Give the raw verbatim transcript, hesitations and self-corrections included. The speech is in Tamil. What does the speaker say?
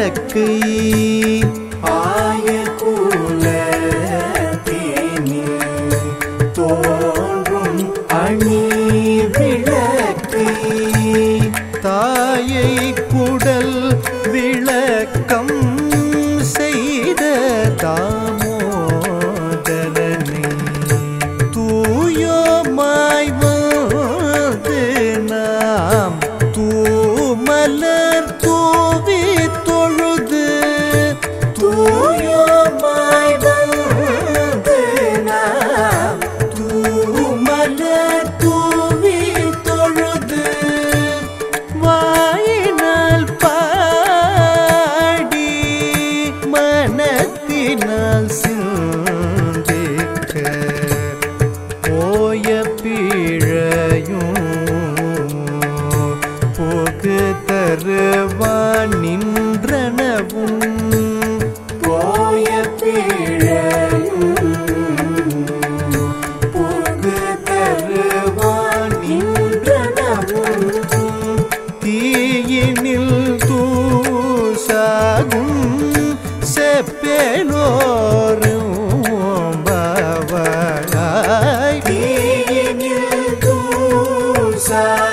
விளக்கை ஆய குலத்தினில் தோன்றும் அணி விளக்கை தாயை குடல் விளக்கம் செய்த தாமோதரனை தூயோமாய் வந்து நாம் தூமலர் தூவி தொழுது தூயோமாய் வந்து நாம் தூமலர் தூவி தொழுது வாயினால் பாடி மனத்தினால் சிந்திக்க போய பிழையும் போக்கு தருவான் நின்றனவும் போய பிழையும் போக்கு தருவான் நின்றனவும் தீயினில் தூசாகும் செப்பேலோரும் பாவாய் தீயினில் தூசா